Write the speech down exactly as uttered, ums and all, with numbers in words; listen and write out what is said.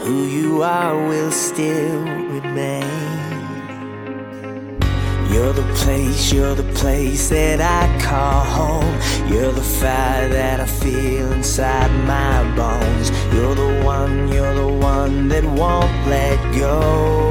who you are will still remain. You're the place, you're the place that I call home. You're the fire that I feel inside my bones. You're the one, you're the one that won't let go.